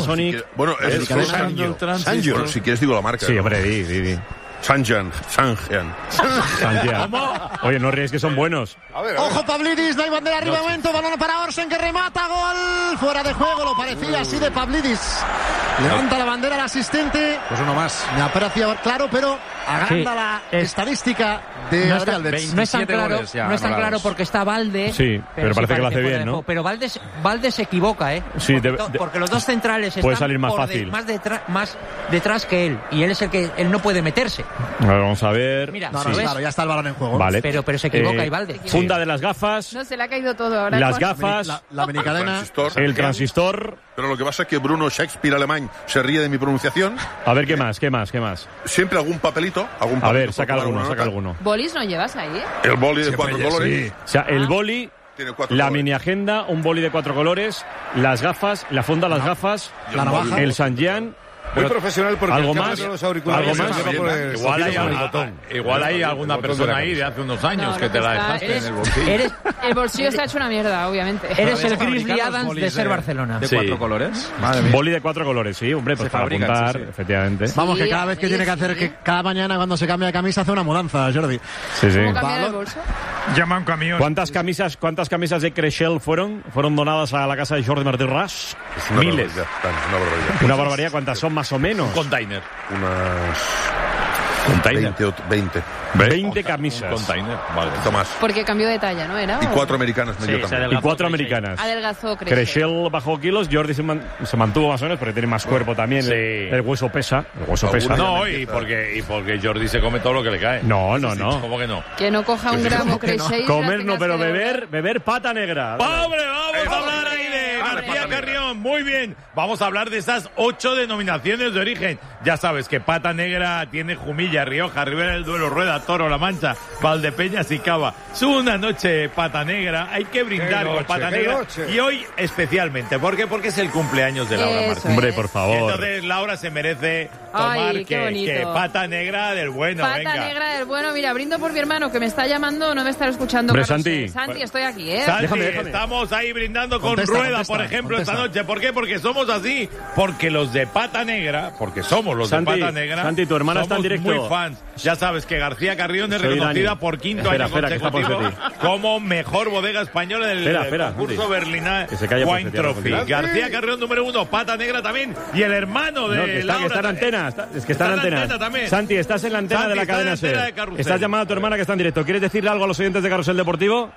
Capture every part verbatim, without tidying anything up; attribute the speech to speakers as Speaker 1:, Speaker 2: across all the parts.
Speaker 1: Panasonic.
Speaker 2: Si bueno, es
Speaker 3: Sanyo.
Speaker 2: Sanyo, si quieres digo la marca.
Speaker 1: Sí, hombre, di, di, di.
Speaker 2: Sanjan, Sanjan.
Speaker 1: Sanjian. Oye, no ríes que son buenos.
Speaker 2: A ver, a ver.
Speaker 4: Ojo Pavlidis, no hay bandera arriba de momento, balón para Orsen que remata, gol, fuera de juego, lo parecía así de Pavlidis. Levanta la bandera al asistente.
Speaker 3: Pues uno más.
Speaker 4: Me parecía claro, pero agranda
Speaker 5: Sí,
Speaker 4: la
Speaker 5: es-
Speaker 4: estadística de
Speaker 5: No,
Speaker 4: Adrián
Speaker 5: está,
Speaker 4: Albert.
Speaker 5: no es tan claro,
Speaker 3: goles ya
Speaker 5: no es tan
Speaker 3: anulados.
Speaker 5: claro porque está Valde.
Speaker 1: Sí, pero parece que lo hace
Speaker 5: fuera
Speaker 1: bien,
Speaker 5: de
Speaker 1: ¿no?
Speaker 5: juego. Pero Valde, Valde se equivoca, ¿eh?
Speaker 1: Sí,
Speaker 5: porque,
Speaker 1: de-
Speaker 5: to-
Speaker 1: de-
Speaker 5: porque los dos centrales
Speaker 1: puede
Speaker 5: están
Speaker 1: salir más
Speaker 5: por
Speaker 1: fácil.
Speaker 5: de- más, detrás, más detrás que él. Y él es el que él no puede meterse.
Speaker 1: A ver, vamos a ver.
Speaker 5: Mira,
Speaker 4: No,
Speaker 5: ¿lo
Speaker 4: no,
Speaker 5: ves?
Speaker 4: claro, ya está el balón en juego.
Speaker 1: Vale.
Speaker 5: Pero, pero se equivoca y Valde.
Speaker 1: Funda de las gafas,
Speaker 6: No, se le ha caído todo ahora.
Speaker 1: las
Speaker 6: Juan.
Speaker 1: gafas,
Speaker 4: La, la minicadena.
Speaker 2: Transistor.
Speaker 1: el transistor.
Speaker 2: Pero lo que pasa es que Bruno Shakespeare alemán se ríe de mi pronunciación.
Speaker 1: A ver, ¿qué más? ¿Qué más? ¿Qué más?
Speaker 2: Siempre algún papelito. Algún
Speaker 1: A
Speaker 2: papelito
Speaker 1: ver, saca
Speaker 2: por
Speaker 1: alguno,
Speaker 2: alguna
Speaker 1: saca
Speaker 2: nota.
Speaker 1: alguno.
Speaker 6: ¿Bolis no llevas ahí? ¿eh?
Speaker 2: El boli de
Speaker 3: Siempre
Speaker 2: cuatro
Speaker 3: ya,
Speaker 2: colores.
Speaker 3: sí.
Speaker 1: O sea, el boli,
Speaker 2: Tiene cuatro
Speaker 1: la
Speaker 2: colores.
Speaker 1: mini agenda, un boli de cuatro colores, las gafas, la funda, las gafas,
Speaker 4: La navaja.
Speaker 1: el Sanjian.
Speaker 3: Muy profesional porque
Speaker 1: ¿Algo
Speaker 3: el cable
Speaker 1: más?
Speaker 3: de los auriculares
Speaker 1: ¿Algo más?
Speaker 3: se lleva por el-
Speaker 7: Igual hay,
Speaker 3: se lleva por el
Speaker 7: a-
Speaker 3: botón.
Speaker 7: igual hay
Speaker 3: El
Speaker 7: alguna
Speaker 3: botón de
Speaker 7: persona
Speaker 3: la
Speaker 7: ahí de
Speaker 3: camisa.
Speaker 7: hace unos años
Speaker 6: No,
Speaker 7: que
Speaker 6: lo
Speaker 7: te
Speaker 6: que
Speaker 7: la
Speaker 6: está-
Speaker 7: dejaste
Speaker 5: Eres,
Speaker 7: en el bolsillo.
Speaker 5: eres,
Speaker 6: El bolsillo está hecho una mierda, obviamente.
Speaker 5: eres el
Speaker 3: ¿Fabrican
Speaker 5: Grizzly
Speaker 3: los
Speaker 5: Adams
Speaker 3: bolis
Speaker 5: de ser
Speaker 3: de-
Speaker 5: Barcelona.
Speaker 3: ¿De
Speaker 1: Sí.
Speaker 3: cuatro colores? Madre mía.
Speaker 1: Boli de cuatro colores, sí, hombre, pues
Speaker 3: Se
Speaker 1: para
Speaker 3: fabrican,
Speaker 1: apuntar,
Speaker 3: sí, sí.
Speaker 1: efectivamente.
Speaker 4: Vamos, que
Speaker 6: Sí,
Speaker 4: cada vez que
Speaker 6: sí,
Speaker 4: tiene que
Speaker 6: sí.
Speaker 4: hacer, que cada mañana cuando se cambia de camisa hace una mudanza, Jordi.
Speaker 1: Sí, sí.
Speaker 6: ¿Cómo cambiar el bolso?
Speaker 8: Llama un camión.
Speaker 1: ¿Cuántas camisas, cuántas camisas de Creixell fueron? ¿Fueron donadas a la casa de Jordi Martí Ras?
Speaker 2: Es una
Speaker 1: Miles.
Speaker 2: barbaridad, Tan, una barbaridad.
Speaker 1: Una barbaridad, ¿cuántas son más o menos?
Speaker 7: Un container.
Speaker 2: Unas
Speaker 7: Container.
Speaker 2: veinte, o- veinte.
Speaker 1: veinte
Speaker 7: Un
Speaker 1: camisas.
Speaker 7: container. Vale.
Speaker 2: Un poquito más.
Speaker 6: Porque cambió de talla, ¿no era?
Speaker 2: Y
Speaker 6: ¿O?
Speaker 2: cuatro americanas medio también.
Speaker 1: Y cuatro americanas.
Speaker 6: Adelgazó, creo.
Speaker 1: Creixell bajó kilos, Jordi se, man- se mantuvo más o menos porque tiene más cuerpo también.
Speaker 7: Sí.
Speaker 1: El, el hueso pesa. El hueso pesa.
Speaker 2: Alguna-
Speaker 7: No, y porque, y porque Jordi se come todo lo que le cae.
Speaker 1: No, no, no.
Speaker 7: ¿Cómo que no?
Speaker 6: Que no coja un gramo Creixell.
Speaker 1: Comer no, pero beber, beber pata negra.
Speaker 7: ¡Pobre! Vamos a hablar ahí de García Carrión. Muy bien. Vamos a hablar de esas ocho denominaciones de origen. Ya sabes que Pata Negra tiene Jumilla, Rioja, Ribera del Duero, Rueda, Toro, La Mancha, Valdepeñas y Cava. Es una noche Pata Negra. Hay que brindar
Speaker 3: Qué
Speaker 7: con
Speaker 3: noche,
Speaker 7: Pata
Speaker 3: qué
Speaker 7: Negra.
Speaker 3: noche.
Speaker 7: Y hoy especialmente. ¿Por qué? Porque es el cumpleaños de Laura
Speaker 6: Eso
Speaker 7: Martín.
Speaker 1: Hombre,
Speaker 6: es.
Speaker 1: por
Speaker 7: Y
Speaker 1: favor.
Speaker 7: entonces Laura se merece tomar
Speaker 6: Ay, qué
Speaker 7: que,
Speaker 6: bonito.
Speaker 7: que Pata Negra del bueno.
Speaker 6: Pata
Speaker 7: venga.
Speaker 6: negra del bueno. Mira, brindo por mi hermano que me está llamando, no me está escuchando.
Speaker 1: Hombre,
Speaker 6: Carlos,
Speaker 1: Santi.
Speaker 6: eh. Santi, estoy aquí, ¿eh?
Speaker 7: Santi,
Speaker 4: Déjame, déjame.
Speaker 7: estamos ahí brindando con
Speaker 4: Contesta,
Speaker 7: Rueda,
Speaker 4: contesta,
Speaker 7: por ejemplo,
Speaker 4: contesta.
Speaker 7: esta noche. ¿Por qué? Porque somos así. Porque los de Pata Negra, porque somos los
Speaker 1: Santi,
Speaker 7: de Pata Negra.
Speaker 1: Santi, tu hermana está en
Speaker 7: somos
Speaker 1: directo.
Speaker 7: muy fans. Ya sabes que García Carrión es
Speaker 1: Soy
Speaker 7: reconocida
Speaker 1: Dani.
Speaker 7: por quinto
Speaker 1: Espera,
Speaker 7: año
Speaker 1: espera, que está por
Speaker 7: consecutivo
Speaker 1: Santi.
Speaker 7: como mejor bodega española del
Speaker 1: Espera, espera,
Speaker 7: concurso
Speaker 1: Santi.
Speaker 7: Berlina
Speaker 1: Que se calle por
Speaker 7: Wine
Speaker 1: Santi, ahora
Speaker 7: Trophy.
Speaker 1: continúa.
Speaker 7: García Carrión número uno, Pata Negra también. Y el hermano de
Speaker 1: No, que está, que
Speaker 7: Laura
Speaker 1: está en antena. está- es que está, en antena.
Speaker 7: también.
Speaker 1: Santi, estás en la antena
Speaker 7: Santi,
Speaker 1: de la
Speaker 7: está en
Speaker 1: cadena
Speaker 7: antena de
Speaker 1: SER.
Speaker 7: Carrusel.
Speaker 1: Estás llamando a tu hermana que está en directo. ¿Quieres decirle algo a los oyentes de Carrusel Deportivo?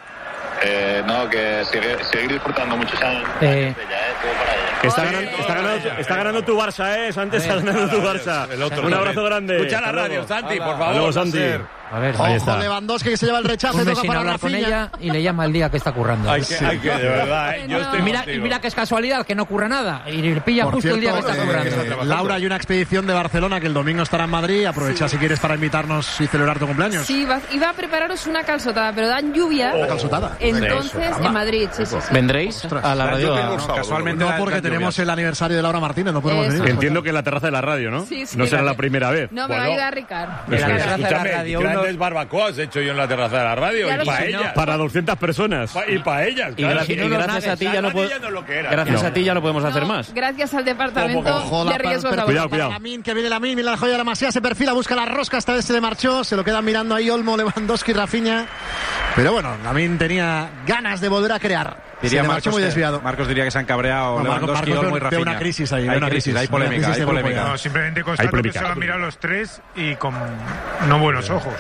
Speaker 9: Eh, no, que sigue, seguir disfrutando muchos años
Speaker 5: Eh.
Speaker 9: de ella, ¿eh? Todo para ella.
Speaker 1: Está
Speaker 7: Oye,
Speaker 1: ganando,
Speaker 7: no,
Speaker 1: está, ganando,
Speaker 7: ella,
Speaker 1: está
Speaker 7: ella.
Speaker 1: ganando tu Barça, ¿eh? Santi, está ganando tu Barça.
Speaker 7: El otro
Speaker 1: Un
Speaker 7: también.
Speaker 1: abrazo grande.
Speaker 7: Escucha la
Speaker 1: Hasta
Speaker 7: radio,
Speaker 1: luego.
Speaker 7: Santi, por
Speaker 1: Hasta
Speaker 7: favor.
Speaker 1: luego, Santi.
Speaker 5: A ver,
Speaker 1: Ahí
Speaker 4: Ojo,
Speaker 1: está.
Speaker 4: Lewandowski que se lleva el rechazo,
Speaker 5: un mes
Speaker 4: toca
Speaker 5: sin
Speaker 4: para
Speaker 5: hablar con
Speaker 4: Rafinha.
Speaker 5: ella y le llama el día que está currando.
Speaker 7: Hay que, hay que, de verdad, ¿eh? yo
Speaker 6: No.
Speaker 7: estoy
Speaker 5: Y mira, y
Speaker 7: contigo.
Speaker 5: mira que es casualidad, que no ocurra nada. Y le pilla
Speaker 4: Por
Speaker 5: justo el día que
Speaker 4: cierto,
Speaker 5: está
Speaker 4: eh,
Speaker 5: currando.
Speaker 4: Laura, hay una expedición de Barcelona que el domingo estará en Madrid. Aprovecha si quieres para invitarnos y celebrar tu cumpleaños.
Speaker 6: Sí, va- iba a prepararos una calzotada, pero dan lluvia.
Speaker 4: Una calzotada.
Speaker 6: Entonces, en Madrid, sí, sí, sí.
Speaker 10: ¿Vendréis a la radio?
Speaker 2: Yo
Speaker 10: a-
Speaker 2: tengo sábado,
Speaker 3: casualmente
Speaker 4: No,
Speaker 3: la-
Speaker 4: porque
Speaker 3: la
Speaker 4: tenemos
Speaker 3: lluvia.
Speaker 4: el aniversario de Laura Martínez, no podemos
Speaker 6: Eso.
Speaker 4: venir.
Speaker 1: Entiendo que en la terraza de la radio, ¿no?
Speaker 6: Sí, sí.
Speaker 1: No será la primera vez.
Speaker 6: No, me va a
Speaker 7: Bueno.
Speaker 6: ayudar Ricard.
Speaker 5: En la
Speaker 1: Eso es.
Speaker 5: terraza de la
Speaker 7: Escúchame,
Speaker 5: radio,
Speaker 7: grandes
Speaker 5: uno-
Speaker 7: barbacoas he hecho yo en la terraza de la radio
Speaker 6: Ya
Speaker 7: y
Speaker 6: lo
Speaker 7: para
Speaker 6: sé,
Speaker 7: ellas.
Speaker 1: Para doscientas personas.
Speaker 7: Pa- Y para ellas,
Speaker 10: Y,
Speaker 7: claro.
Speaker 10: gra-
Speaker 5: si no
Speaker 10: y
Speaker 5: los
Speaker 10: gracias a ti
Speaker 7: La
Speaker 10: ya no
Speaker 7: radio
Speaker 10: puedo.
Speaker 7: ya no es lo que era.
Speaker 10: Gracias
Speaker 1: No.
Speaker 10: a ti ya no podemos hacer
Speaker 6: No,
Speaker 10: más.
Speaker 6: Gracias al departamento
Speaker 4: Ojo, la
Speaker 6: de riesgos
Speaker 4: per-
Speaker 6: laborales.
Speaker 1: Cuidado, cuidado.
Speaker 4: Lamin, que viene Lamin, mira la joya de la Masía, se perfila, busca la rosca, esta vez se le marchó, se lo quedan mirando ahí Olmo, Lewandowski, Rafinha. Pero bueno, Lamin tenía ganas de volver a crear. Se
Speaker 3: Diría
Speaker 4: le
Speaker 3: Marcos,
Speaker 4: marchó muy
Speaker 3: que-
Speaker 4: desviado.
Speaker 3: Marcos diría que se han cabreado
Speaker 4: No, Marcos-
Speaker 3: Lewandowski,
Speaker 4: Marcos
Speaker 3: Olmo y
Speaker 4: ve- ve
Speaker 3: Rafinha.
Speaker 4: una crisis ahí, ve
Speaker 3: hay
Speaker 4: una
Speaker 3: crisis,
Speaker 4: crisis,
Speaker 3: hay
Speaker 4: una
Speaker 3: polémica,
Speaker 4: crisis
Speaker 3: hay
Speaker 4: de grupo
Speaker 3: polémica.
Speaker 4: ya.
Speaker 8: No, simplemente constato que
Speaker 1: polémica.
Speaker 8: se lo han mirado los tres y con no buenos ojos.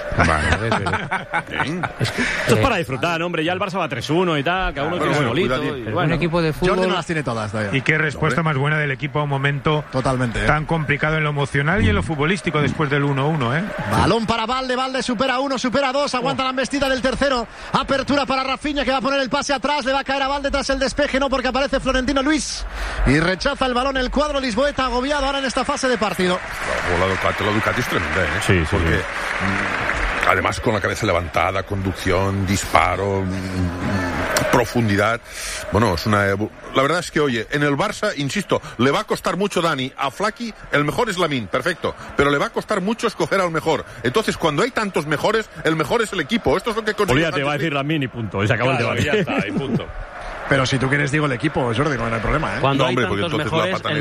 Speaker 1: Esto es para disfrutar, hombre. Ya el Barça va tres uno y tal. Cada uno
Speaker 2: Bueno,
Speaker 1: tiene su
Speaker 2: bueno,
Speaker 1: golito.
Speaker 2: cuidadín.
Speaker 1: y
Speaker 5: Un
Speaker 1: bueno.
Speaker 5: equipo de
Speaker 4: Jordi no
Speaker 5: fútbol.
Speaker 4: las tiene todas todavía.
Speaker 8: Y qué respuesta más buena del equipo a un momento
Speaker 4: Totalmente. ¿eh?
Speaker 8: tan complicado en lo emocional y en lo futbolístico después del uno uno, ¿eh?
Speaker 4: Balón para Valde, Valde supera uno, supera dos, aguanta la embestida del tercero. Apertura para Rafinha que va a poner el pase atrás, le va a caer a Valde tras el despeje, no porque aparece Florentino Luis y rechaza el balón el cuadro lisboeta, agobiado ahora en esta fase de partido.
Speaker 2: La Ducati, la Ducati es tremenda, ¿eh?
Speaker 1: Sí, sí,
Speaker 2: Porque
Speaker 1: sí.
Speaker 2: mm, además con la cabeza levantada, conducción, disparo, mm, profundidad. Bueno, es una... evo- La verdad es que, oye, en el Barça, insisto, le va a costar mucho Dani. A Flaky, el mejor es Lamine, perfecto. Pero le va a costar mucho escoger al mejor. Entonces, cuando hay tantos mejores, el mejor es el equipo. Esto es lo que consiguió
Speaker 1: Olvídate, va a
Speaker 2: Santi
Speaker 1: decir la mini punto. Y se acabó
Speaker 7: Claro,
Speaker 1: el
Speaker 7: ya
Speaker 1: debate.
Speaker 7: está, y punto.
Speaker 4: Pero si tú quieres digo el equipo, Jordi, no hay problema, ¿eh?
Speaker 10: Cuando
Speaker 2: No,
Speaker 10: hay
Speaker 2: hombre, porque
Speaker 10: tantos
Speaker 2: entonces la
Speaker 10: mejores,
Speaker 2: pata
Speaker 10: el